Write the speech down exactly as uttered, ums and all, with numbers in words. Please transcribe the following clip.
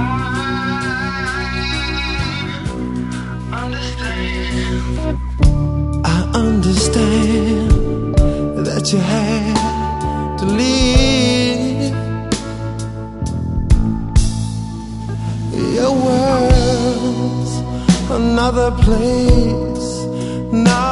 I understand that you had to leave. Your world's another place now.